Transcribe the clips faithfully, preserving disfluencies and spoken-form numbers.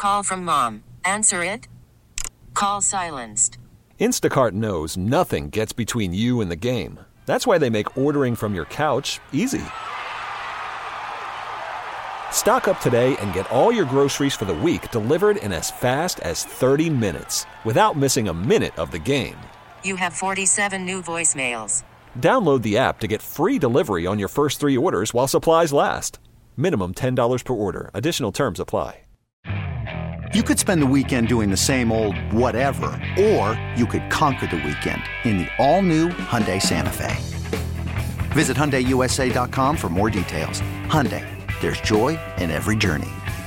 Call from mom. Answer it. Call silenced. Instacart knows nothing gets between you and the game. That's why they make ordering from your couch easy. Stock up today and get all your groceries for the week delivered in as fast as thirty minutes without missing a minute of the game. You have forty-seven new voicemails. Download the app to get free delivery on your first three orders while supplies last. Minimum ten dollars per order. Additional terms apply. You could spend the weekend doing the same old whatever, or you could conquer the weekend in the all-new Hyundai Santa Fe. Visit Hyundai U S A dot com for more details. Hyundai, there's joy in every journey.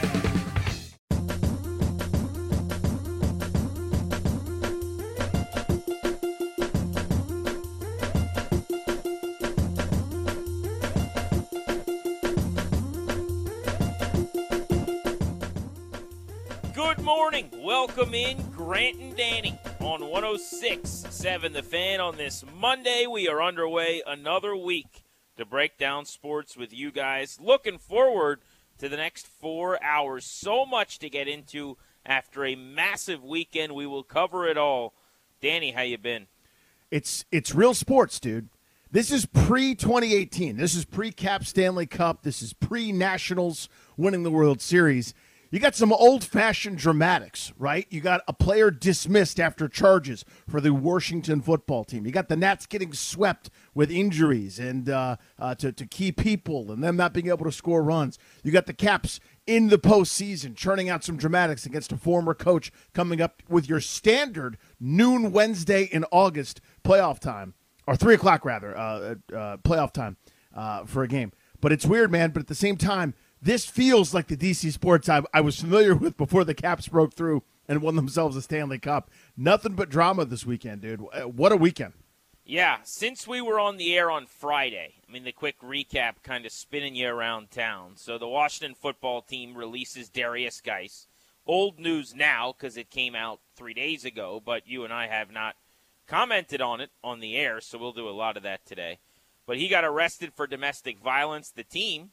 Good morning. Welcome in Grant and Danny on one oh six point seven The Fan. On this Monday, we are underway another week to break down sports with you guys. Looking forward to the next four hours. So much to get into after a massive weekend. We will cover it all. Danny, how you been? It's it's real sports, dude. This is pre twenty eighteen. This is pre-Cap Stanley Cup. This is pre-Nationals winning the World Series. You got some old-fashioned dramatics, right? You got a player dismissed after charges for the Washington football team. You got the Nats getting swept with injuries and uh, uh, to, to key people and them not being able to score runs. You got the Caps in the postseason churning out some dramatics against a former coach coming up with your standard noon Wednesday in August playoff time, or three o'clock rather, uh, uh, playoff time uh, for a game. But it's weird, man, but at the same time, this feels like the D C sports I, I was familiar with before the Caps broke through and won themselves a Stanley Cup. Nothing but drama this weekend, dude. What a weekend. Yeah, since we were on the air on Friday, I mean, the quick recap kind of spinning you around town. So the Washington football team releases Darius Geis. Old news now because it came out three days ago, but you and I have not commented on it on the air, so we'll do a lot of that today. But he got arrested for domestic violence. The team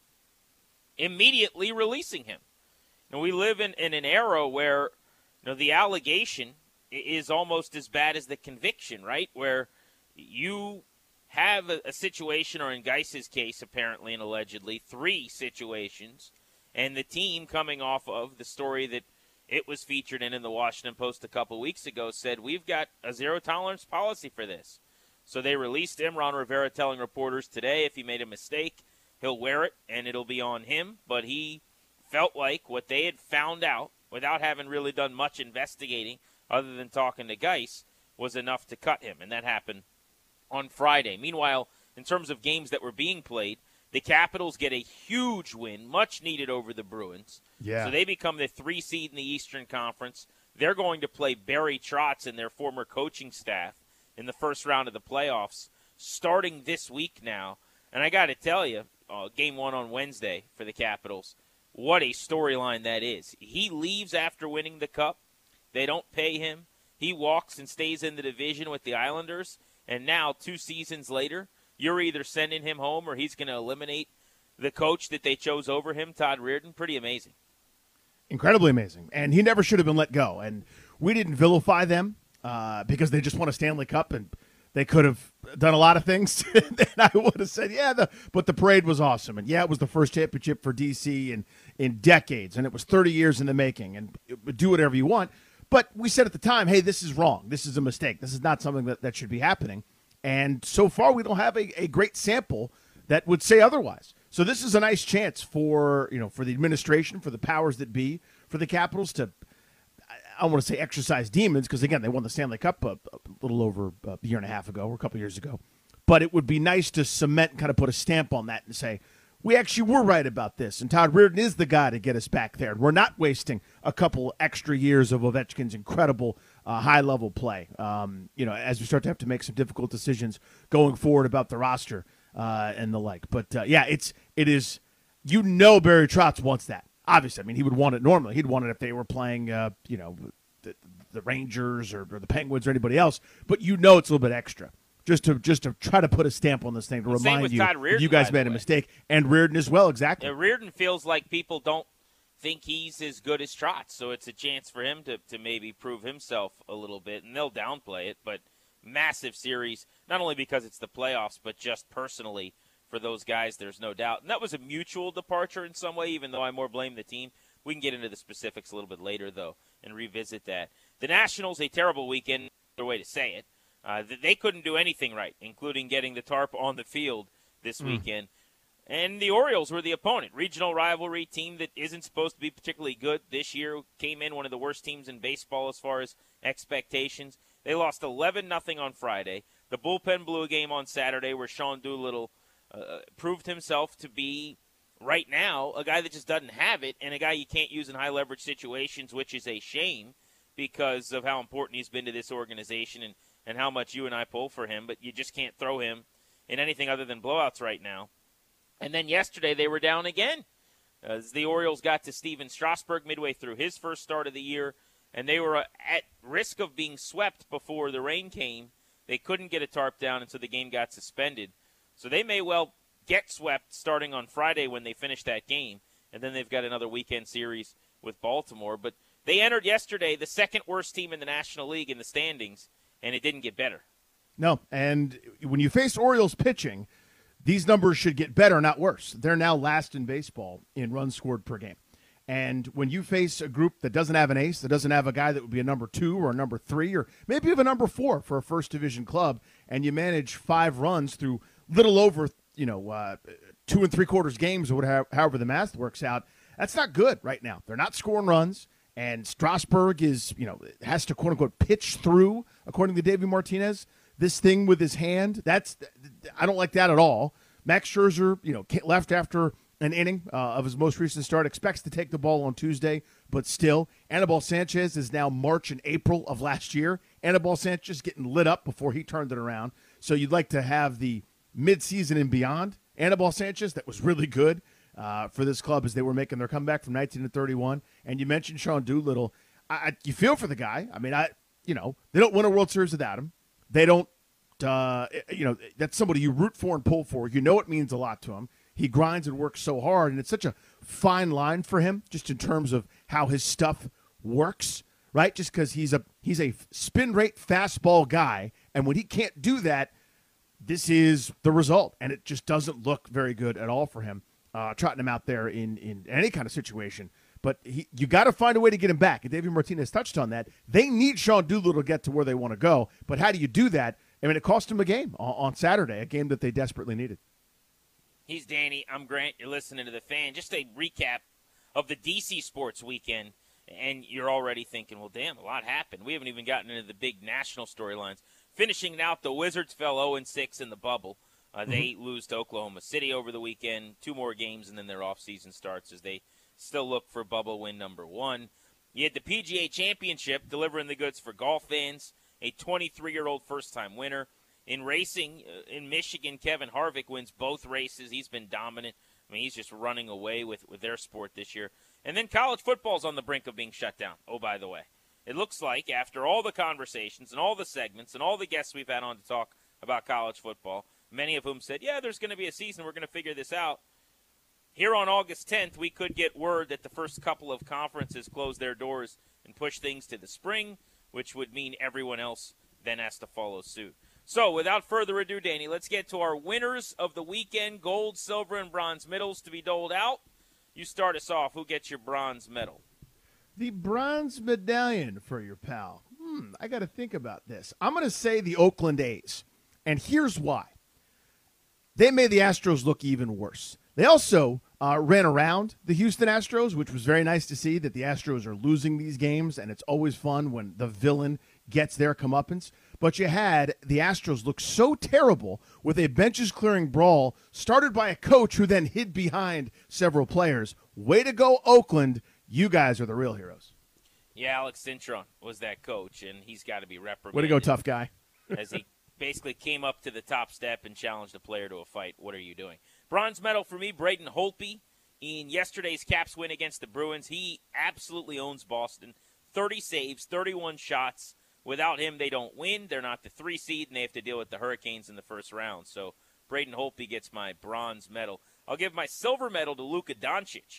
immediately releasing him. Now, we live in, in an era where, you know, the allegation is almost as bad as the conviction, right? Where you have a, a situation, or in Geis's case, apparently and allegedly, three situations, and the team coming off of the story that it was featured in in the Washington Post a couple weeks ago said, we've got a zero-tolerance policy for this. So they released him. Ron Rivera telling reporters today if he made a mistake, he'll wear it, and it'll be on him. But he felt like what they had found out, without having really done much investigating other than talking to Geis, was enough to cut him, and that happened on Friday. Meanwhile, in terms of games that were being played, the Capitals get a huge win, much needed over the Bruins. Yeah. So they become the three seed in the Eastern Conference. They're going to play Barry Trotz and their former coaching staff in the first round of the playoffs, starting this week now. And I got to tell you, Uh, game one on Wednesday for the Capitals. What a storyline that is. He leaves after winning the Cup. They don't pay him. He walks and stays in the division with the Islanders. And now, two seasons later, you're either sending him home or he's going to eliminate the coach that they chose over him, Todd Reirden. Pretty amazing. Incredibly amazing. And he never should have been let go. And we didn't vilify them uh, because they just won a Stanley Cup, and they could have done a lot of things, and I would have said, yeah, the, but the parade was awesome. And, yeah, it was the first championship for D C in, in decades, and it was thirty years in the making, and do whatever you want. But we said at the time, hey, this is wrong. This is a mistake. This is not something that, that should be happening. And so far we don't have a, a great sample that would say otherwise. So this is a nice chance for, you know, for the administration, for the powers that be, for the Capitals to – I don't want to say exercise demons because, again, they won the Stanley Cup a, a little over a year and a half ago or a couple years ago. But it would be nice to cement and kind of put a stamp on that and say, we actually were right about this. And Todd Reirden is the guy to get us back there. And we're not wasting a couple extra years of Ovechkin's incredible uh, high-level play, um, you know, as we start to have to make some difficult decisions going forward about the roster uh, and the like. But, uh, yeah, it's, it is – you know Barry Trotz wants that. Obviously, I mean, he would want it normally. He'd want it if they were playing, uh, you know, the, the Rangers or, or the Penguins or anybody else. But you know it's a little bit extra, just to just to try to put a stamp on this thing to well, remind you Reirden, you guys made a way. mistake. And Reirden as well, exactly. Yeah, Reirden feels like people don't think he's as good as Trotz, so it's a chance for him to, to maybe prove himself a little bit, and they'll downplay it, but massive series, not only because it's the playoffs, but just personally for those guys, there's no doubt. And that was a mutual departure in some way, even though I more blame the team. We can get into the specifics a little bit later, though, and revisit that. The Nationals, a terrible weekend, another way to say it. Uh, they couldn't do anything right, including getting the tarp on the field this mm. weekend. And the Orioles were the opponent. Regional rivalry team that isn't supposed to be particularly good this year. Came in one of the worst teams in baseball as far as expectations. They lost eleven nothing on Friday. The bullpen blew a game on Saturday where Sean Doolittle uh, proved himself to be, right now, a guy that just doesn't have it and a guy you can't use in high-leverage situations, which is a shame because of how important he's been to this organization and, and how much you and I pull for him. But you just can't throw him in anything other than blowouts right now. And then yesterday they were down again as the Orioles got to Steven Strasburg midway through his first start of the year, and they were at risk of being swept before the rain came. They couldn't get a tarp down, and so the game got suspended. So they may well get swept starting on Friday when they finish that game, and then they've got another weekend series with Baltimore. But they entered yesterday the second worst team in the National League in the standings, and it didn't get better. No, and when you face Orioles pitching, these numbers should get better, not worse. They're now last in baseball in runs scored per game. And when you face a group that doesn't have an ace, that doesn't have a guy that would be a number two or a number three, or maybe even a number four for a first division club, and you manage five runs through little over, you know, uh, two and three quarters games or whatever, however the math works out, that's not good right now. They're not scoring runs, and Strasburg is, you know, has to quote unquote pitch through, according to Davey Martinez, this thing with his hand. That's, I don't like that at all. Max Scherzer, you know, left after an inning uh, of his most recent start, expects to take the ball on Tuesday, but still, Anibal Sanchez is now March and April of last year. Anibal Sanchez getting lit up before he turned it around. So you'd like to have the midseason and beyond Anibal Sanchez that was really good uh, for this club as they were making their comeback from nineteen to thirty-one. And you mentioned Sean Doolittle. I, I, you feel for the guy. I mean, I you know, they don't win a World Series without him. They don't, uh, you know, that's somebody you root for and pull for. You know it means a lot to him. He grinds and works so hard, and it's such a fine line for him just in terms of how his stuff works, right? Just because he's a he's a spin rate fastball guy, and when he can't do that, this is the result, and it just doesn't look very good at all for him, uh, trotting him out there in, in any kind of situation. But he, you got to find a way to get him back, and David Martinez touched on that. They need Sean Doolittle to get to where they want to go, but how do you do that? I mean, it cost him a game on, on Saturday, a game that they desperately needed. He's Danny. I'm Grant. You're listening to The Fan. Just a recap of the D C sports weekend, and you're already thinking, well, damn, a lot happened. We haven't even gotten into the big national storylines. Finishing out, the Wizards fell oh and six in the bubble. Uh, mm-hmm. They lose to Oklahoma City over the weekend. Two more games, and then their offseason starts as they still look for bubble win number one. You had the P G A Championship delivering the goods for golf fans, a twenty-three-year-old first-time winner. In racing, uh, in Michigan, Kevin Harvick wins both races. He's been dominant. I mean, he's just running away with, with their sport this year. And then college football's on the brink of being shut down. Oh, by the way. It looks like after all the conversations and all the segments and all the guests we've had on to talk about college football, many of whom said, yeah, there's going to be a season. We're going to figure this out. Here on August tenth, we could get word that the first couple of conferences close their doors and push things to the spring, which would mean everyone else then has to follow suit. So, without further ado, Danny, let's get to our winners of the weekend, gold, silver, and bronze medals to be doled out. You start us off. Who gets your bronze medal? The bronze medallion for your pal. Hmm, I got to think about this. I'm going to say the Oakland A's, and here's why. They made the Astros look even worse. They also uh, ran around the Houston Astros, which was very nice to see that the Astros are losing these games, and it's always fun when the villain gets their comeuppance. But you had the Astros look so terrible with a benches-clearing brawl started by a coach who then hid behind several players. Way to go, Oakland. You guys are the real heroes. Yeah, Alex Cintron was that coach, and he's got to be reprimanded. Way to go, tough guy. As he basically came up to the top step and challenged a player to a fight. What are you doing? Bronze medal for me, Braden Holtby. In yesterday's Caps win against the Bruins, he absolutely owns Boston. thirty saves, thirty-one shots. Without him, they don't win. They're not the three seed, and they have to deal with the Hurricanes in the first round. So Braden Holtby gets my bronze medal. I'll give my silver medal to Luka Doncic.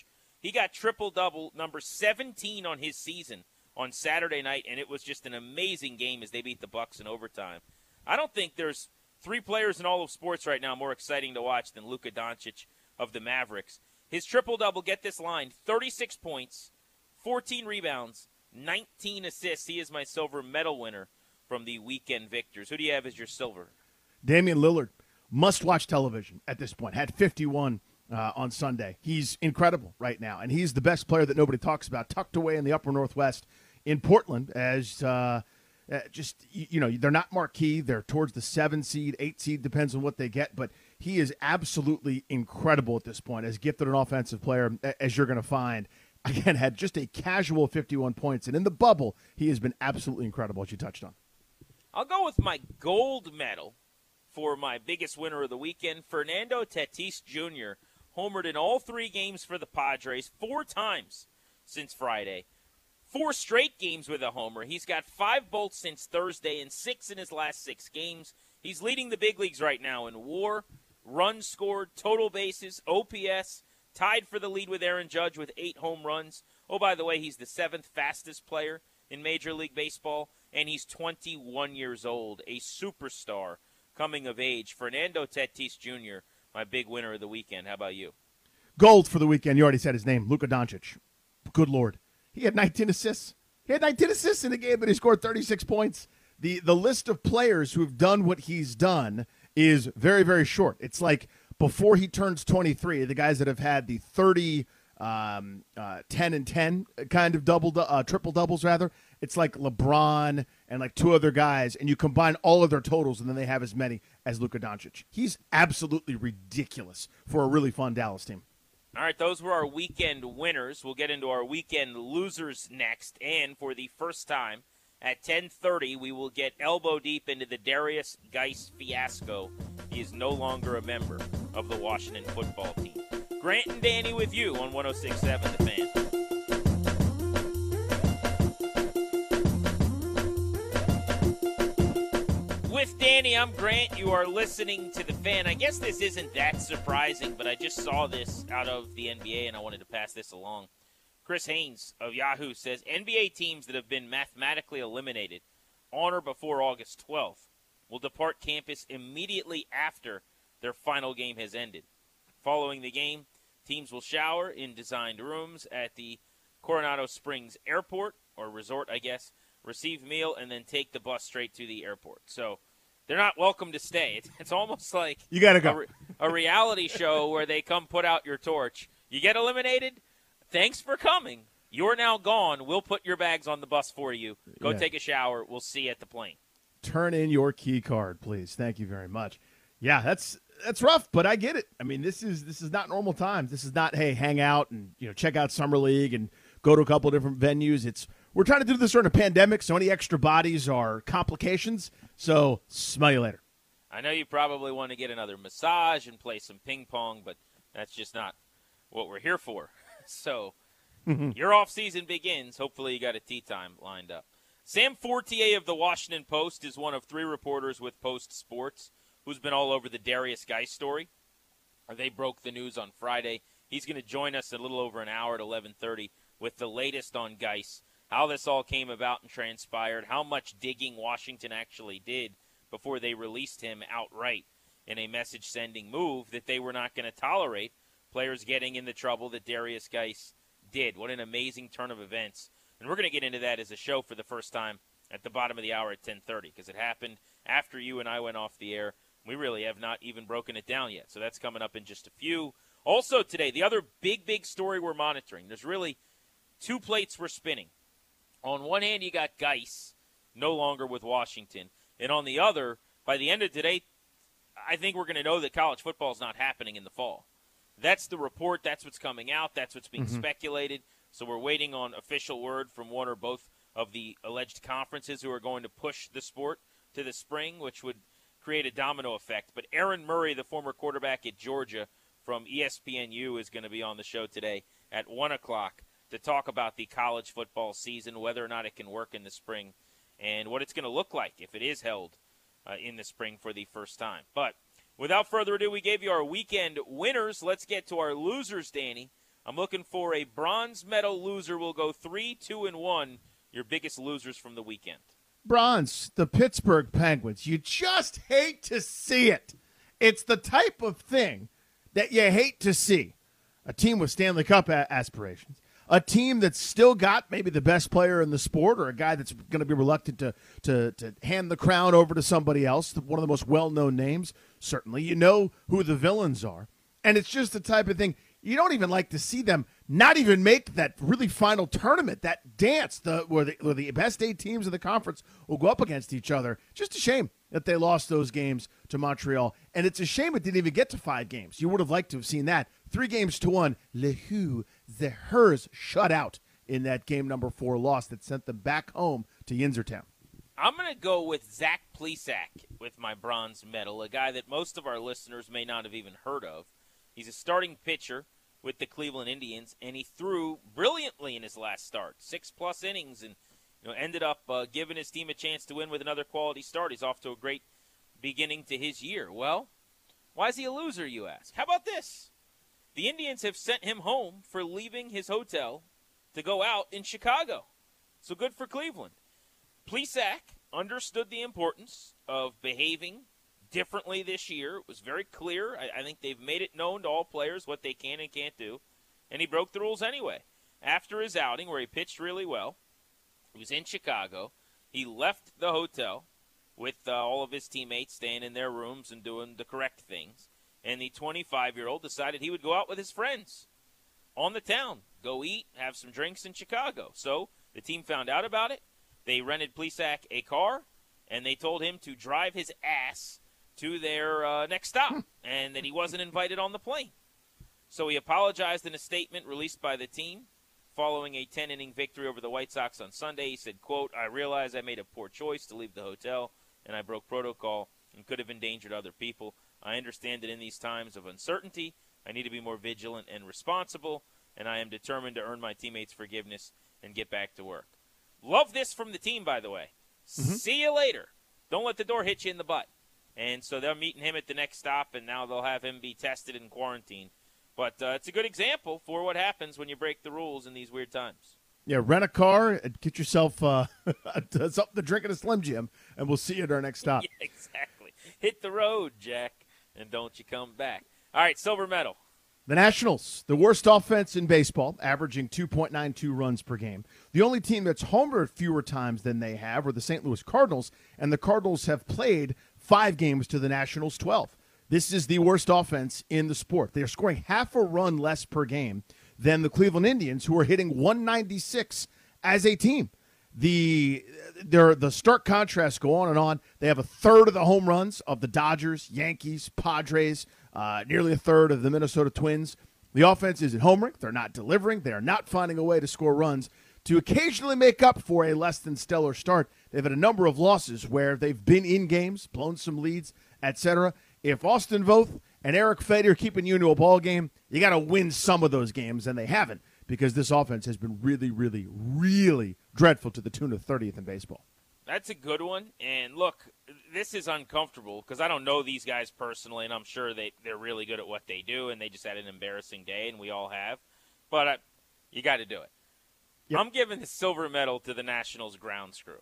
He got triple-double, number seventeen on his season on Saturday night, and it was just an amazing game as they beat the Bucks in overtime. I don't think there's three players in all of sports right now more exciting to watch than Luka Doncic of the Mavericks. His triple-double, get this line, thirty-six points, fourteen rebounds, nineteen assists. He is my silver medal winner from the weekend victors. Who do you have as your silver? Damian Lillard, must-watch television at this point. Had fifty-one uh, on Sunday. He's incredible right now, and he's the best player that nobody talks about, tucked away in the upper Northwest in Portland as uh, uh, just, you know, they're not marquee. They're towards the seven seed, eight seed, depends on what they get, but he is absolutely incredible at this point, as gifted an offensive player as you're going to find. Again, had just a casual fifty-one points, and in the bubble, he has been absolutely incredible, as you touched on. I'll go with my gold medal for my biggest winner of the weekend. Fernando Tatis Junior homered in all three games for the Padres four times since Friday. Four straight games with a homer. He's got five bolts since Thursday and six in his last six games. He's leading the big leagues right now in WAR, runs scored, total bases, O P S, tied for the lead with Aaron Judge with eight home runs. Oh, by the way, he's the seventh fastest player in Major League Baseball, and he's twenty-one years old, a superstar coming of age. Fernando Tatis Junior, my big winner of the weekend. How about you? Gold for the weekend. You already said his name, Luka Doncic. Good Lord. He had nineteen assists. He had nineteen assists in the game, but he scored thirty-six points. The the list of players who have done what he's done is very, very short. It's like before he turns twenty-three, the guys that have had the thirty, um, uh, ten and ten kind of double, uh, triple doubles rather. It's like LeBron and like two other guys, and you combine all of their totals, and then they have as many as Luka Doncic. He's absolutely ridiculous for a really fun Dallas team. All right, those were our weekend winners. We'll get into our weekend losers next, and for the first time at ten thirty, we will get elbow deep into the Darius Geis fiasco. He is no longer a member of the Washington football team. Grant and Danny with you on one oh six point seven The Fan. With Danny, I'm Grant. You are listening to The Fan. I guess this isn't that surprising, but I just saw this out of the N B A, and I wanted to pass this along. Chris Haynes of Yahoo says, N B A teams that have been mathematically eliminated on or before August twelfth will depart campus immediately after their final game has ended. Following the game, teams will shower in designed rooms at the Coronado Springs Airport, or resort, I guess, receive meal, and then take the bus straight to the airport. So they're not welcome to stay. It's, it's almost like you gotta go. a, re- a reality show where they come put out your torch. You get eliminated? Thanks for coming. You're now gone. We'll put your bags on the bus for you. Go yeah. take a shower. We'll see you at the plane. Turn in your key card, please. Thank you very much. Yeah, that's that's rough, but I get it. I mean, this is this is not normal times. This is not, hey, hang out and, you know, check out Summer League and go to a couple of different venues. It's we're trying to do this during a pandemic, so any extra bodies are complications. So smell you later. I know you probably want to get another massage and play some ping pong, but that's just not what we're here for. So your off season begins. Hopefully you got a tea time lined up. Sam Fortier of the Washington Post is one of three reporters with Post Sports who's been all over the Darius Geis story. They broke the news on Friday. He's going to join us in a little over an hour at eleven thirty with the latest on Geis, how this all came about and transpired, how much digging Washington actually did before they released him outright in a message-sending move that they were not going to tolerate players getting in the trouble that Darius Geis did. What an amazing turn of events. And we're going to get into that as a show for the first time at the bottom of the hour at ten thirty because it happened after you and I went off the air. We really have not even broken it down yet. So that's coming up in just a few. Also today, the other big, big story we're monitoring. There's really two plates we're spinning. On one hand, you got Geis, no longer with Washington. And on the other, by the end of today, I think we're going to know that college football is not happening in the fall. That's the report. That's what's coming out. That's what's being mm-hmm. speculated. So we're waiting on official word from one or both of the alleged conferences who are going to push the sport to the spring, which would create a domino effect. But Aaron Murray, the former quarterback at Georgia from E S P N U, is going to be on the show today at one o'clock to talk about the college football season, whether or not it can work in the spring, and what it's going to look like if it is held uh, in the spring for the first time. But without further ado, we gave you our weekend winners. Let's get to our losers, Danny. I'm looking for a bronze medal loser. We'll go three, two, and one. Your biggest losers from the weekend. Bronze, the Pittsburgh Penguins. You just hate to see it. It's the type of thing that you hate to see. A team with Stanley Cup a- aspirations. A team that's still got maybe the best player in the sport, or a guy that's going to be reluctant to, to, to hand the crown over to somebody else, one of the most well-known names, certainly. You know who the villains are. And it's just the type of thing you don't even like to see them not even make that really final tournament, that dance the, where, the, where the best eight teams of the conference will go up against each other. Just a shame that they lost those games to Montreal. And it's a shame it didn't even get to five games. You would have liked to have seen that. Three games to one. Le Who, the Hers, shut out in that game number four loss that sent them back home to Yinzertown. I'm going to go with Zach Plesac with my bronze medal, a guy that most of our listeners may not have even heard of. He's a starting pitcher with the Cleveland Indians, and he threw brilliantly in his last start, six-plus innings, and you know, ended up uh, giving his team a chance to win with another quality start. He's off to a great beginning to his year. Well, why is he a loser, you ask? How about this? The Indians have sent him home for leaving his hotel to go out in Chicago. So good for Cleveland. Plesac understood the importance of behaving differently this year. It was very clear. I, I think they've made it known to all players what they can and can't do. And he broke the rules anyway. After his outing, where he pitched really well, he was in Chicago. He left the hotel with uh, all of his teammates staying in their rooms and doing the correct things. And the twenty-five-year-old decided he would go out with his friends on the town, go eat, have some drinks in Chicago. So the team found out about it. They rented Plesac a car, and they told him to drive his ass to their uh, next stop, and that he wasn't invited on the plane. So he apologized in a statement released by the team following a ten-inning victory over the White Sox on Sunday. He said, quote, "I realize I made a poor choice to leave the hotel, and I broke protocol and could have endangered other people. I understand that in these times of uncertainty, I need to be more vigilant and responsible, and I am determined to earn my teammates' forgiveness and get back to work." Love this from the team, by the way. Mm-hmm. See you later. Don't let the door hit you in the butt. And so they're meeting him at the next stop, and now they'll have him be tested and quarantined. But uh, it's a good example for what happens when you break the rules in these weird times. Yeah, rent a car and get yourself uh, something to drink at a Slim Jim, and we'll see you at our next stop. Yeah, exactly. Hit the road, Jack, and don't you come back. All right, silver medal. The Nationals, the worst offense in baseball, averaging two point nine two runs per game. The only team that's homered fewer times than they have are the Saint Louis Cardinals, and the Cardinals have played five games to the Nationals' twelve. This is the worst offense in the sport. They are scoring half a run less per game than the Cleveland Indians, who are hitting one ninety-six as a team. The their the stark contrasts go on and on. They have a third of the home runs of the Dodgers, Yankees, Padres, uh, nearly a third of the Minnesota Twins. The offense isn't homering. They're not delivering. They are not finding a way to score runs to occasionally make up for a less than stellar start. They've had a number of losses where they've been in games, blown some leads, et cetera. If Austin Voth and Eric Fedde are keeping you into a ball game, you got to win some of those games, and they haven't, because this offense has been really, really, really dreadful to the tune of thirtieth in baseball. That's a good one. And look, this is uncomfortable because I don't know these guys personally, and I'm sure they, they're really good at what they do, and they just had an embarrassing day, and we all have. But uh, you got to do it. Yep. I'm giving the silver medal to the Nationals ground crew.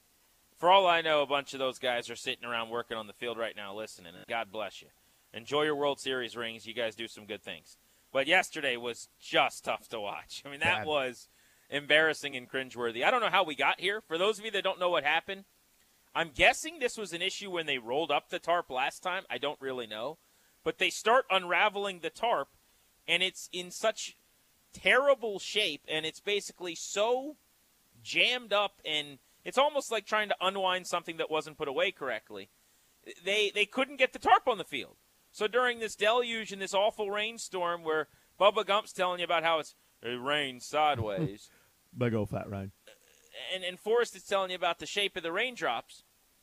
For all I know, a bunch of those guys are sitting around working on the field right now listening, and God bless you. Enjoy your World Series rings. You guys do some good things. But yesterday was just tough to watch. I mean, that Bad. was embarrassing and cringeworthy. I don't know how we got here. For those of you that don't know what happened, I'm guessing this was an issue when they rolled up the tarp last time. I don't really know. But they start unraveling the tarp, and it's in such terrible shape, and it's basically so jammed up, and it's almost like trying to unwind something that wasn't put away correctly. They they couldn't get the tarp on the field. So during this deluge and this awful rainstorm where Bubba Gump's telling you about how it's it rained sideways. Big old fat rain. And, and Forrest is telling you about the shape of the raindrops.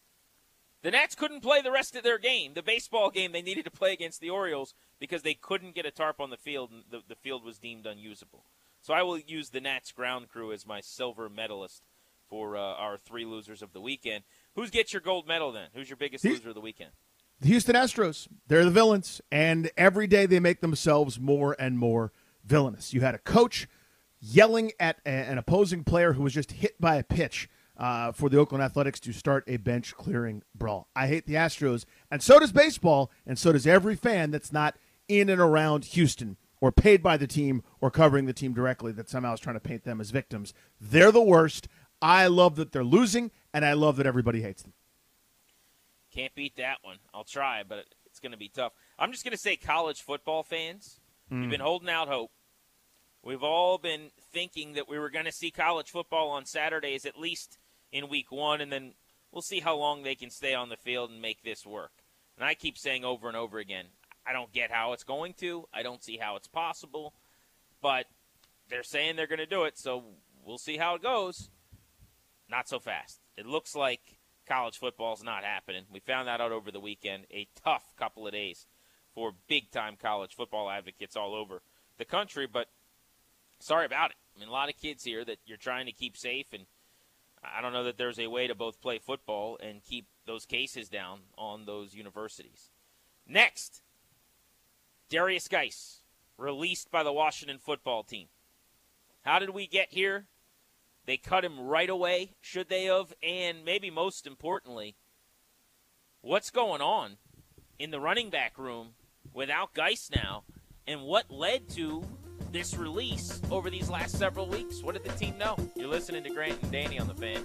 The Nats couldn't play the rest of their game, the baseball game they needed to play against the Orioles, because they couldn't get a tarp on the field, and the, the field was deemed unusable. So I will use the Nats ground crew as my silver medalist for uh, our three losers of the weekend. Who's gets your gold medal then? Who's your biggest loser of the weekend? The Houston Astros. They're the villains, and every day they make themselves more and more villainous. You had a coach yelling at a, an opposing player who was just hit by a pitch uh, for the Oakland Athletics to start a bench-clearing brawl. I hate the Astros, and so does baseball, and so does every fan that's not in and around Houston or paid by the team or covering the team directly that somehow is trying to paint them as victims. They're the worst. I love that they're losing, and I love that everybody hates them. Can't beat that one. I'll try, but it's going to be tough. I'm just going to say, college football fans, mm. you've been holding out hope. We've all been thinking that we were going to see college football on Saturdays at least in week one, and then we'll see how long they can stay on the field and make this work. And I keep saying over and over again, I don't get how it's going to. I don't see how it's possible. But they're saying they're going to do it, so we'll see how it goes. Not so fast. It looks like college football's not happening. We found that out over the weekend. A tough couple of days for big-time college football advocates all over the country, but sorry about it. I mean, a lot of kids here that you're trying to keep safe, and I don't know that there's a way to both play football and keep those cases down on those universities. Next, Darius Geis, released by the Washington football team. How did we get here? They cut him right away, should they have? And maybe most importantly, what's going on in the running back room without Geis now, and what led to this release over these last several weeks? What did the team know? You're listening to Grant and Danny on The Fan.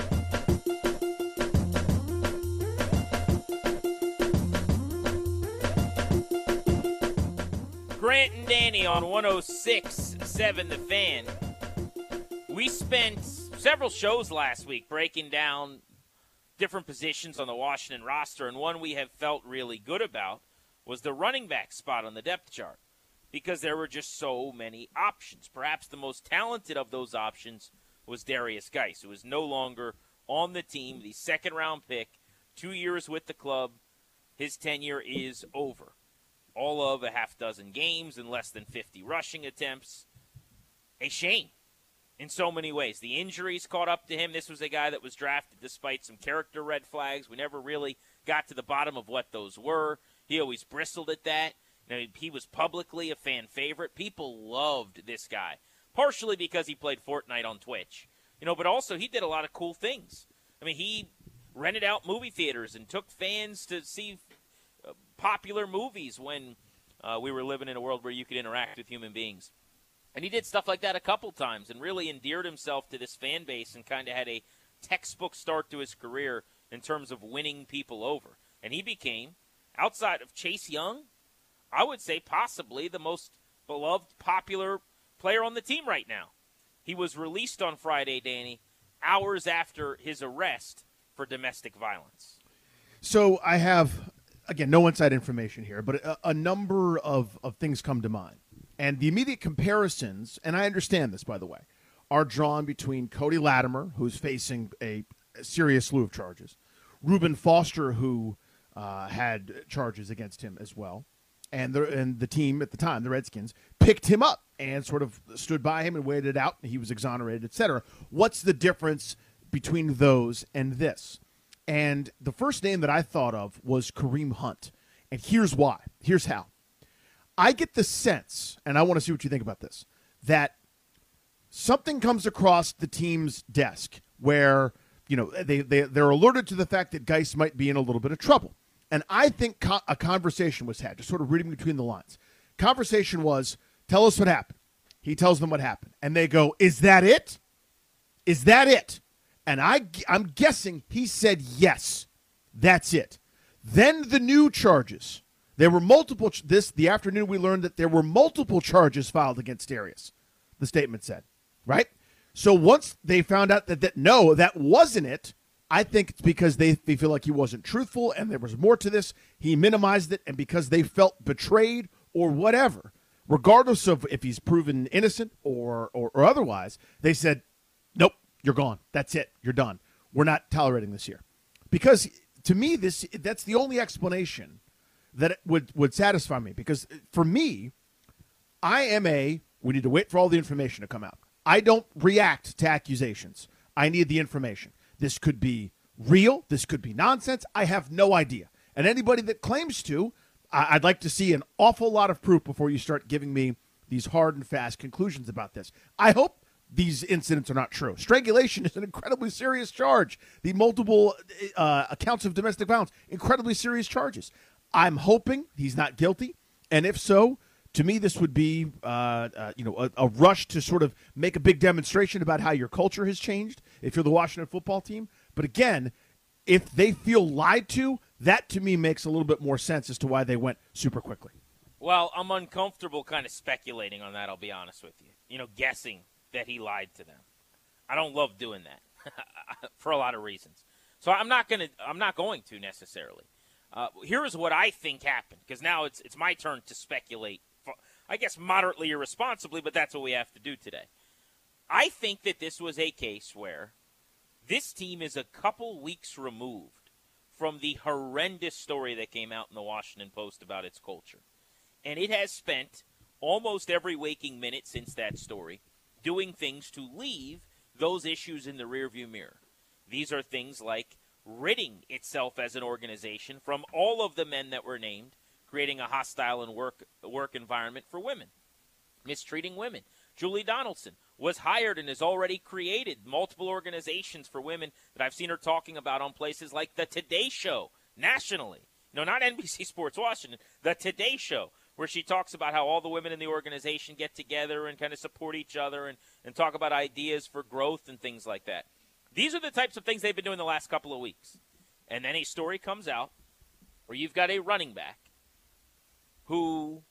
Grant and Danny on one oh six point seven The Fan. We spent several shows last week breaking down different positions on the Washington roster, and one we have felt really good about was the running back spot on the depth chart, because there were just so many options. Perhaps the most talented of those options was Darius Geis, who is no longer on the team, the second-round pick, two years with the club. His tenure is over. All of a half dozen games and less than fifty rushing attempts. A shame in so many ways. The injuries caught up to him. This was a guy that was drafted despite some character red flags. We never really got to the bottom of what those were. He always bristled at that. You know, he was publicly a fan favorite. People loved this guy, partially because he played Fortnite on Twitch, you know, but also he did a lot of cool things. I mean, he rented out movie theaters and took fans to see uh, popular movies when uh, we were living in a world where you could interact with human beings. And he did stuff like that a couple times and really endeared himself to this fan base and kind of had a textbook start to his career in terms of winning people over. And he became, outside of Chase Young, I would say possibly the most beloved, popular player on the team right now. He was released on Friday, Danny, hours after his arrest for domestic violence. So I have, again, no inside information here, but a, a number of, of things come to mind. And the immediate comparisons, and I understand this, by the way, are drawn between Cody Latimer, who's facing a serious slew of charges, Reuben Foster, who uh, had charges against him as well, and the, and the team at the time, the Redskins, picked him up and sort of stood by him and waited it out. He was exonerated, et cetera. What's the difference between those and this? And the first name that I thought of was Kareem Hunt, and here's why. Here's how. I get the sense, and I want to see what you think about this, that something comes across the team's desk where, you know, they, they, they're alerted to the fact that Geis might be in a little bit of trouble. And I think co- a conversation was had, just sort of reading between the lines. Conversation was, tell us what happened. He tells them what happened. And they go, is that it? Is that it? And I, I'm guessing he said yes. That's it. Then the new charges. There were multiple, this, the afternoon we learned that there were multiple charges filed against Darius, the statement said, right? So once they found out that, that no, that wasn't it, I think it's because they, they feel like he wasn't truthful and there was more to this. He minimized it, and because they felt betrayed or whatever, regardless of if he's proven innocent or, or, or otherwise, they said, nope, you're gone. That's it. You're done. We're not tolerating this here. Because to me, this that's the only explanation that it would, would satisfy me. Because for me, I am a, we need to wait for all the information to come out. I don't react to accusations. I need the information. This could be real. This could be nonsense. I have no idea. And anybody that claims to, I'd like to see an awful lot of proof before you start giving me these hard and fast conclusions about this. I hope these incidents are not true. Strangulation is an incredibly serious charge. The multiple uh, accounts of domestic violence, incredibly serious charges. I'm hoping he's not guilty, and if so, to me, this would be uh, uh, you know a, a rush to sort of make a big demonstration about how your culture has changed if you're the Washington football team. But again, if they feel lied to, that to me makes a little bit more sense as to why they went super quickly. Well, I'm uncomfortable kind of speculating on that, I'll be honest with you. You know, guessing that he lied to them. I don't love doing that for a lot of reasons. So I'm not going to I'm not going to necessarily. Uh, here's what I think happened, because now it's it's my turn to speculate. For, I guess moderately irresponsibly, but that's what we have to do today. I think that this was a case where this team is a couple weeks removed from the horrendous story that came out in the Washington Post about its culture. And it has spent almost every waking minute since that story doing things to leave those issues in the rearview mirror. These are things like ridding itself as an organization from all of the men that were named, creating a hostile and work work environment for women, mistreating women. Julie Donaldson was hired and has already created multiple organizations for women that I've seen her talking about on places like the Today Show nationally. No, not N B C Sports Washington, the Today Show, where she talks about how all the women in the organization get together and kind of support each other and, and talk about ideas for growth and things like that. These are the types of things they've been doing the last couple of weeks. And then a story comes out where you've got a running back who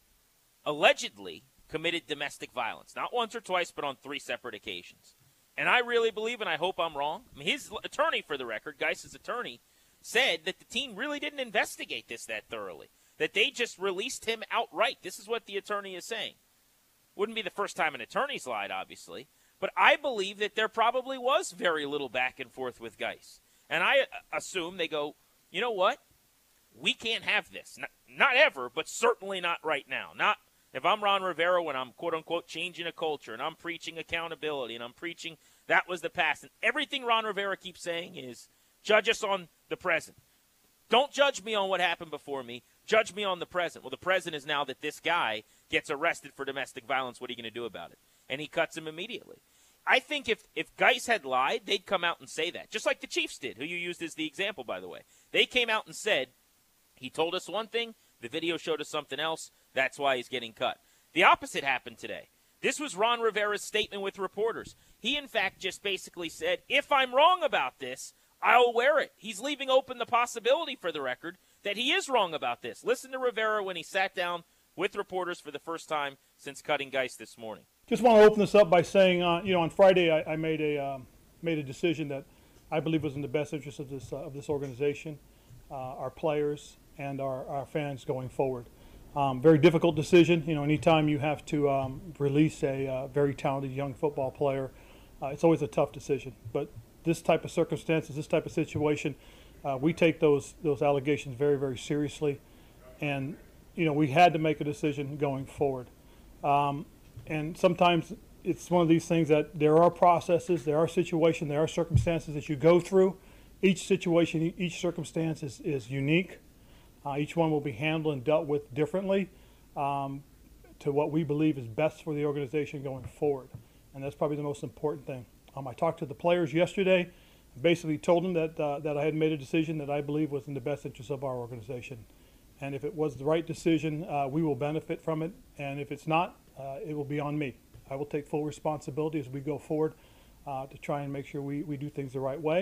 allegedly committed domestic violence, not once or twice, but on three separate occasions. And I really believe, and I hope I'm wrong, I mean, his attorney, for the record, Geis's attorney, said that the team really didn't investigate this that thoroughly, that they just released him outright. This is what the attorney is saying. Wouldn't be the first time an attorney's lied, obviously, but I believe that there probably was very little back and forth with Geis. And I assume they go, you know what? We can't have this. Not, not ever, but certainly not right now. Not if I'm Ron Rivera when I'm, quote-unquote, changing a culture and I'm preaching accountability and I'm preaching that was the past. And everything Ron Rivera keeps saying is judge us on the present. Don't judge me on what happened before me. Judge me on the present. Well, the present is now that this guy gets arrested for domestic violence. What are you going to do about it? And he cuts him immediately. I think if, if Geis had lied, they'd come out and say that, just like the Chiefs did, who you used as the example, by the way. They came out and said, he told us one thing, the video showed us something else, that's why he's getting cut. The opposite happened today. This was Ron Rivera's statement with reporters. He, in fact, just basically said, if I'm wrong about this, I'll wear it. He's leaving open the possibility, for the record, that he is wrong about this. Listen to Rivera when he sat down with reporters for the first time since cutting Geis this morning. Just want to open this up by saying, uh, you know, on Friday I, I made a um, made a decision that I believe was in the best interest of this uh, of this organization, uh, our players, and our, our fans going forward. Um, very difficult decision. You know, anytime you have to um, release a uh, very talented young football player, uh, it's always a tough decision. But this type of circumstances, this type of situation, uh, we take those those allegations very, very seriously, and you know, we had to make a decision going forward. Um, and sometimes it's one of these things that there are processes, there are situations, there are circumstances that you go through. Each situation, each circumstance is, is unique. Uh, each one will be handled and dealt with differently um, to what we believe is best for the organization going forward. And that's probably the most important thing. Um, I talked to the players yesterday, basically told them that, uh, that I had made a decision that I believe was in the best interest of our organization. And if it was the right decision, uh, we will benefit from it. And if it's not, uh, it will be on me. I will take full responsibility as we go forward uh, to try and make sure we, we do things the right way.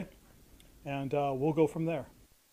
And uh, we'll go from there.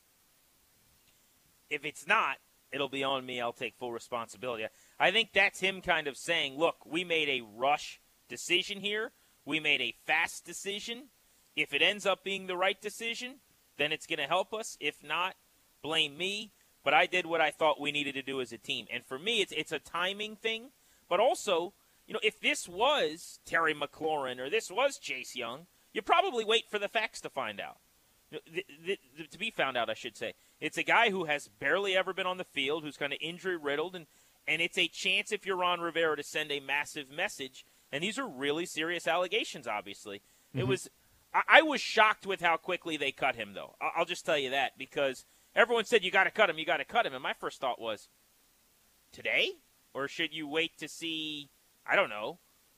If it's not, it'll be on me. I'll take full responsibility. I think that's him kind of saying, look, we made a rush decision here. We made a fast decision. If it ends up being the right decision, then it's going to help us. If not, blame me. But I did what I thought we needed to do as a team. And for me, it's it's a timing thing. But also, you know, if this was Terry McLaurin or this was Chase Young, you probably wait for the facts to find out. The, the, the, to be found out, I should say. It's a guy who has barely ever been on the field, who's kind of injury-riddled, and, and it's a chance, if you're Ron Rivera, to send a massive message. And these are really serious allegations, obviously. Mm-hmm. It was I, I was shocked with how quickly they cut him, though. I, I'll just tell you that, because everyone said, you got to cut him, you got to cut him. And my first thought was, today? Or should you wait to see, I don't know,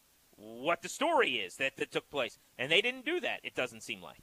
what the story is that, that took place? And they didn't do that, it doesn't seem like.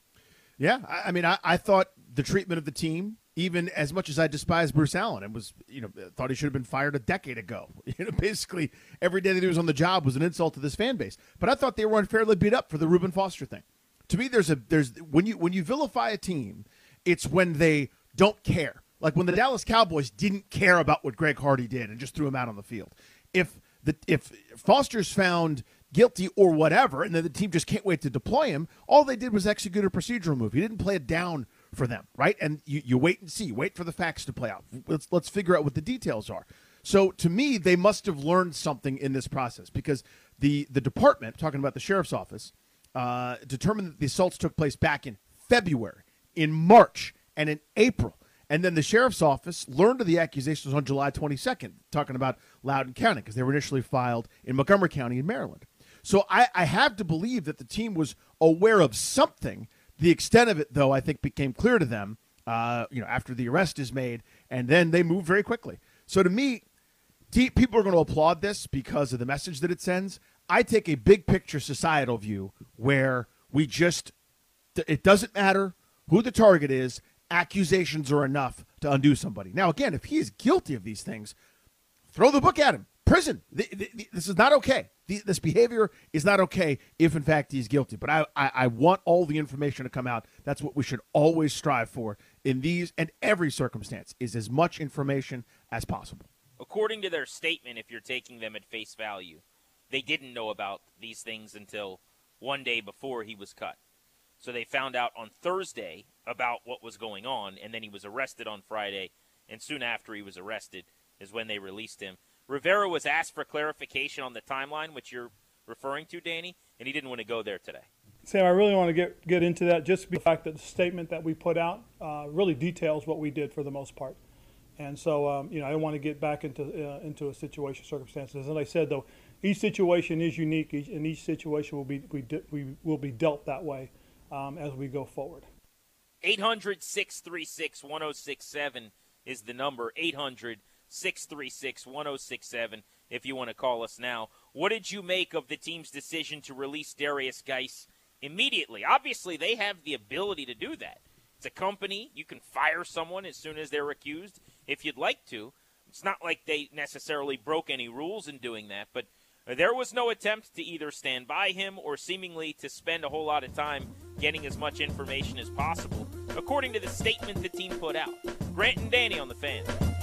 Yeah, I, I mean, I, I thought the treatment of the team, even as much as I despise Bruce Allen, and was, you know, thought he should have been fired a decade ago. You know, basically every day that he was on the job was an insult to this fan base. But I thought they were unfairly beat up for the Reuben Foster thing. To me, there's a there's when you when you vilify a team, it's when they don't care. Like when the Dallas Cowboys didn't care about what Greg Hardy did and just threw him out on the field. If the if Foster's found guilty or whatever, and then the team just can't wait to deploy him, all they did was execute a procedural move. He didn't play it down for them, right? And you, you wait and see, wait for the facts to play out. Let's let's figure out what the details are. So to me, they must have learned something in this process because the the department, talking about the sheriff's office, uh, determined that the assaults took place back in February, in March, and in April. And then the sheriff's office learned of the accusations on July twenty-second, talking about Loudoun County, because they were initially filed in Montgomery County in Maryland. So I, I have to believe that the team was aware of something. The extent of it, though, I think became clear to them, uh, you know, after the arrest is made, and then they moved very quickly. So to me, t- people are going to applaud this because of the message that it sends. I take a big picture societal view where we just, it doesn't matter who the target is. Accusations are enough to undo somebody. Now, again, if he is guilty of these things, throw the book at him. Prison. The, the, the, this is not okay. The, this behavior is not okay if, in fact, he's guilty. But I, I, I want all the information to come out. That's what we should always strive for in these and every circumstance, is as much information as possible. According to their statement, if you're taking them at face value, they didn't know about these things until one day before he was cut. So they found out on Thursday about what was going on, and then he was arrested on Friday, and soon after he was arrested is when they released him. Rivera was asked for clarification on the timeline, which you're referring to, Danny, and he didn't want to go there today. Sam, I really want to get get into that just the fact that the statement that we put out uh, really details what we did for the most part. And so, um, you know, I don't want to get back into uh, into a situation, circumstances. As I said, though, each situation is unique, each, and each situation will be we, we will be dealt that way um, as we go forward. eight hundred, six three six, one oh six seven is the number. eight hundred, six three six, one oh six seven if you want to call us now. What did you make of the team's decision to release Derrius Guice immediately? Obviously, they have the ability to do that. It's a company. You can fire someone as soon as they're accused if you'd like to. It's not like they necessarily broke any rules in doing that, but there was no attempt to either stand by him or seemingly to spend a whole lot of time getting as much information as possible, according to the statement the team put out. Grant and Danny on the Fan.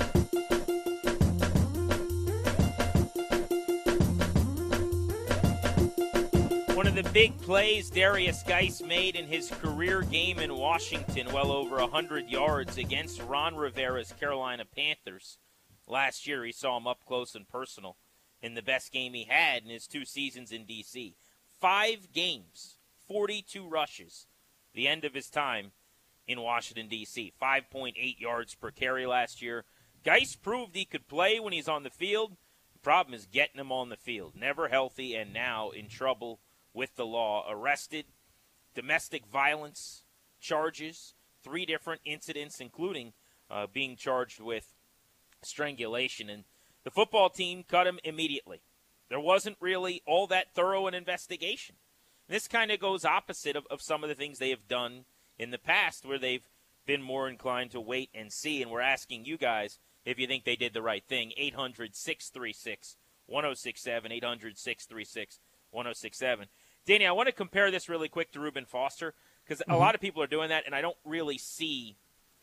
One of the big plays Derrius Guice made in his career game in Washington, well over one hundred yards against Ron Rivera's Carolina Panthers. Last year, he saw him up close and personal in the best game he had in his two seasons in D C. Five games, forty-two rushes, the end of his time in Washington, D C. five point eight yards per carry last year. Guice proved he could play when he's on the field. The problem is getting him on the field. Never healthy and now in trouble with the law. Arrested, domestic violence charges, three different incidents, including uh, being charged with strangulation. And the football team cut him immediately. There wasn't really all that thorough an investigation. This kind of goes opposite of, of some of the things they have done in the past, where they've been more inclined to wait and see. And we're asking you guys if you think they did the right thing. eight hundred, six three six, one oh six seven, eight hundred, six three six, one oh six seven. Danny, I want to compare this really quick to Reuben Foster, because mm-hmm. a lot of people are doing that, and I don't really see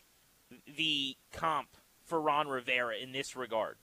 the comp for Ron Rivera in this regard.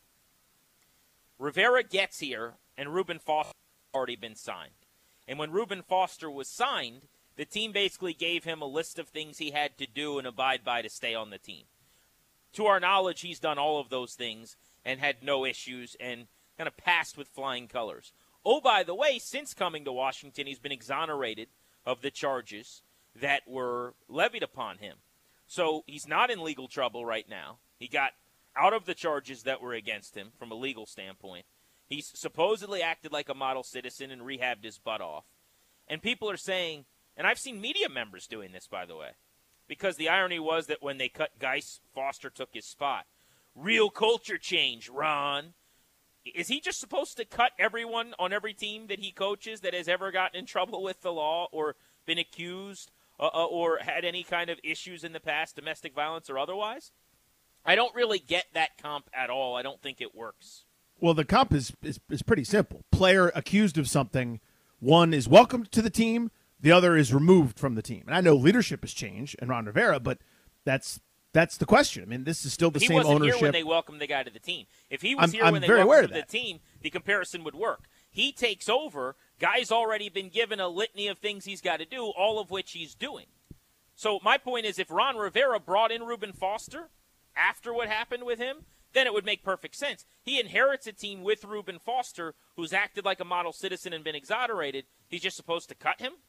Rivera gets here, and Reuben Foster has already been signed. And when Reuben Foster was signed, the team basically gave him a list of things he had to do and abide by to stay on the team. To our knowledge, he's done all of those things and had no issues and kind of passed with flying colors. Oh, by the way, since coming to Washington, he's been exonerated of the charges that were levied upon him. So he's not in legal trouble right now. He got out of the charges that were against him from a legal standpoint. He's supposedly acted like a model citizen and rehabbed his butt off. And people are saying, and I've seen media members doing this, by the way, because the irony was that when they cut Guice, Foster took his spot. Real culture change, Ron. is he just supposed to cut everyone on every team that he coaches that has ever gotten in trouble with the law or been accused uh, or had any kind of issues in the past, domestic violence or otherwise? I don't really get that comp at all. I don't think it works. Well, the comp is, is, is pretty simple. Player accused of something, one is welcomed to the team, the other is removed from the team. And I know leadership has changed in Ron Rivera, but that's that's the question. I mean, this is still the he same wasn't ownership. Here when they welcomed the guy to the team. If he was I'm, here I'm when they very aware welcomed of the that. team, the comparison would work. He takes over. Guy's already been given a litany of things he's got to do, all of which he's doing. So my point is, if Ron Rivera brought in Reuben Foster after what happened with him, then it would make perfect sense. He inherits a team with Reuben Foster, who's acted like a model citizen and been exonerated. He's just supposed to cut him?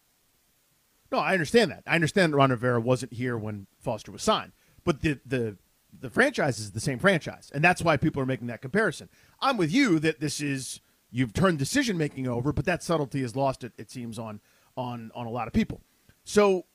No, I understand that. I understand that Ron Rivera wasn't here when Foster was signed. But the, the the franchise is the same franchise, and that's why people are making that comparison. I'm with you that this is you've turned decision-making over, but that subtlety is lost, it, it seems, on, on, on a lot of people. So,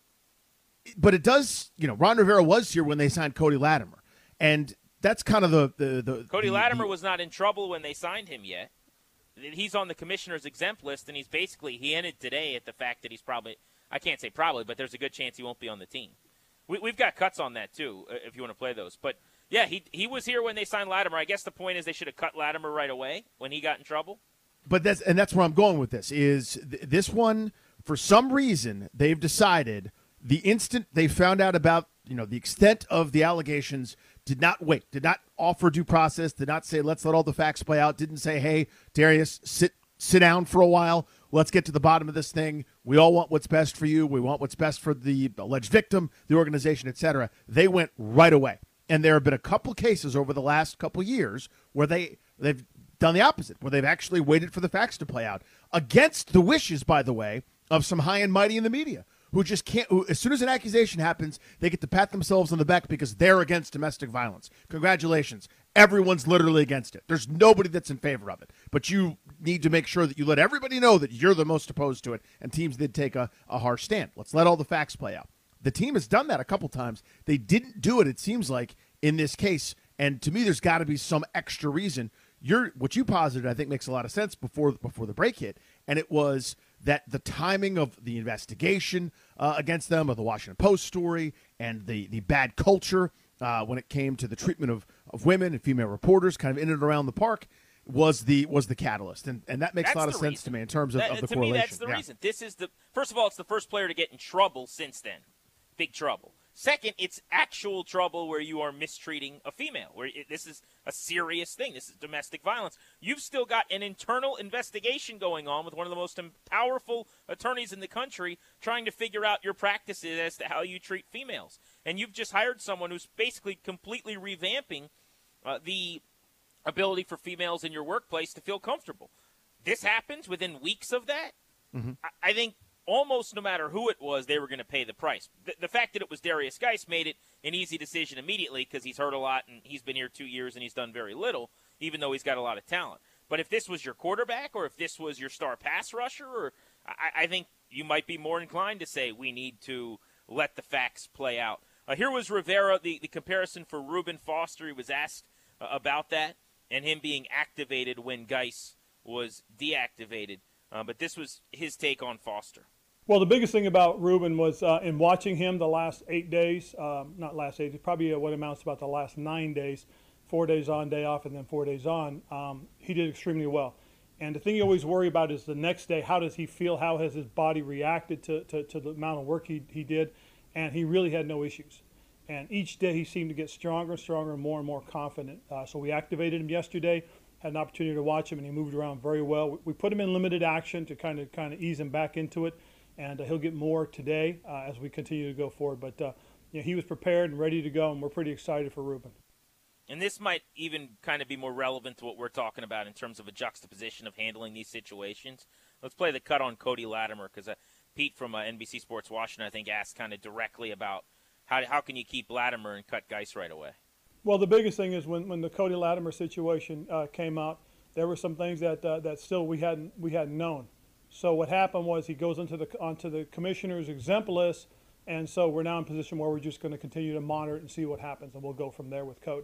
but it does, you know, Ron Rivera was here when they signed Cody Latimer, and that's kind of the the, the Cody the, Latimer the, was not in trouble when they signed him yet. He's on the commissioner's exempt list, and he's basically he ended today at the fact that he's probably I can't say probably, but there's a good chance he won't be on the team. We, we've got cuts on that too, if you want to play those. But yeah, he he was here when they signed Latimer. I guess the point is they should have cut Latimer right away when he got in trouble. But that's and that's where I'm going with this. Is th- this one for some reason they've decided the instant they found out about you know the extent of the allegations, did not wait, did not offer due process, did not say let's let all the facts play out, didn't say hey Darius sit sit down for a while. Let's get to the bottom of this thing. We all want what's best for you. We want what's best for the alleged victim, the organization, et cetera. They went right away. And there have been a couple cases over the last couple years where they, they've done the opposite, where they've actually waited for the facts to play out. Against the wishes, by the way, of some high and mighty in the media who just can't, who, as soon as an accusation happens, they get to pat themselves on the back because they're against domestic violence. Congratulations. Everyone's literally against it. There's nobody that's in favor of it. But you need to make sure that you let everybody know that you're the most opposed to it, and teams did take a, a harsh stand. Let's let all the facts play out. The team has done that a couple times. They didn't do it, it seems like, in this case. And to me, there's got to be some extra reason. You're, what you posited, I think, makes a lot of sense before before the break hit, and it was that the timing of the investigation uh, against them, of the Washington Post story, and the, the bad culture uh, when it came to the treatment of, of women and female reporters kind of in and around the park was the was the catalyst. And, and that makes That's a lot of the sense reason. to me in terms of, that, of the to correlation. me, that's the yeah. reason. This is the first of all, it's the first player to get in trouble since then. Big trouble. Second, it's actual trouble where you are mistreating a female, where it, this is a serious thing. This is domestic violence. You've still got an internal investigation going on with one of the most powerful attorneys in the country trying to figure out your practices as to how you treat females. And you've just hired someone who's basically completely revamping uh, the ability for females in your workplace to feel comfortable. This happens within weeks of that. Mm-hmm. I, I think almost no matter who it was, they were going to pay the price. The, the fact that it was Darius Geis made it an easy decision immediately because he's hurt a lot and he's been here two years and he's done very little, even though he's got a lot of talent. But if this was your quarterback or if this was your star pass rusher, or I, I think you might be more inclined to say we need to let the facts play out. Uh, here was Rivera, the, the comparison for Reuben Foster. He was asked uh, about that and him being activated when Geis was deactivated. Uh, but this was his take on Foster. Well, the biggest thing about Reuben was uh, in watching him the last eight days, um, not last eight, probably what amounts to about the last nine days, four days on, day off, and then four days on, um, he did extremely well. And the thing you always worry about is the next day, how does he feel? How has his body reacted to, to, to the amount of work he, he did? And he really had no issues. And each day he seemed to get stronger and stronger and more and more confident. Uh, so we activated him yesterday, had an opportunity to watch him, and he moved around very well. We, we put him in limited action to kind of kind of ease him back into it. And uh, he'll get more today uh, as we continue to go forward. But uh, you know, he was prepared and ready to go, and we're pretty excited for Reuben. And this might even kind of be more relevant to what we're talking about in terms of a juxtaposition of handling these situations. Let's play the cut on Cody Latimer because uh, Pete from uh, N B C Sports Washington, I think, asked kind of directly about how how can you keep Latimer and cut Geis right away. Well, the biggest thing is when, when the Cody Latimer situation uh, came out, there were some things that uh, that still we hadn't we hadn't known. So what happened was he goes into the onto the commissioner's exempt list, and so we're now in a position where we're just going to continue to monitor it and see what happens, and we'll go from there with Cody.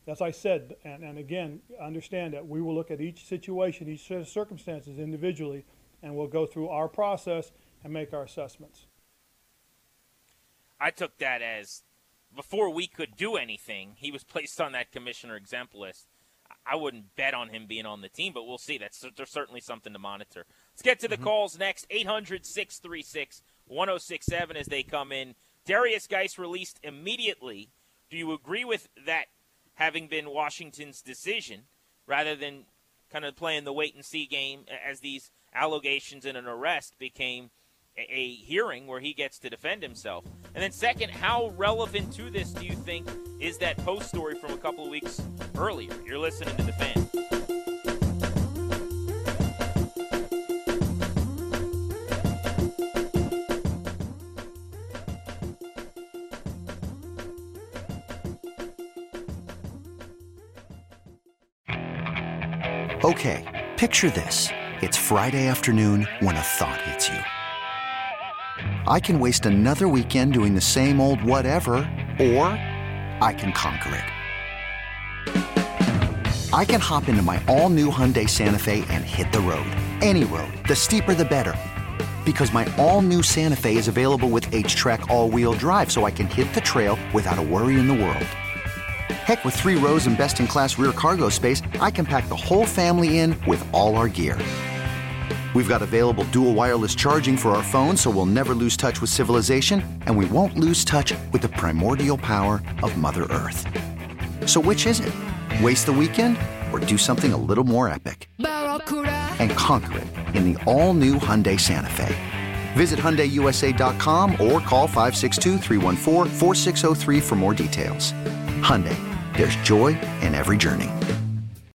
as I said, and, and again, understand that we will look at each situation, each set of circumstances individually, and we'll go through our process and make our assessments. I took that as before we could do anything, he was placed on that commissioner exempt list. I wouldn't bet on him being on the team, but we'll see. That's there's certainly something to monitor. Let's get to the mm-hmm. calls next. eight hundred, six three six, one oh six seven as they come in. Derrius Guice released immediately. Do you agree with that having been Washington's decision rather than kind of playing the wait-and-see game as these allegations and an arrest became a, a hearing where he gets to defend himself? And then second, how relevant to this do you think is that post story from a couple of weeks earlier? You're listening to The Fan. Okay, picture this. It's Friday afternoon when a thought hits you. I can waste another weekend doing the same old whatever, or I can conquer it. I can hop into my all-new Hyundai Santa Fe and hit the road. Any road. The steeper, the better. Because my all-new Santa Fe is available with H-Track all-wheel drive, so I can hit the trail without a worry in the world. Heck, with three rows and best-in-class rear cargo space, I can pack the whole family in with all our gear. We've got available dual wireless charging for our phones, so we'll never lose touch with civilization, and we won't lose touch with the primordial power of Mother Earth. So which is it? Waste the weekend or do something a little more epic? And conquer it in the all-new Hyundai Santa Fe. Visit Hyundai U S A dot com or call five six two, three one four, four six zero three for more details. Hyundai, there's joy in every journey.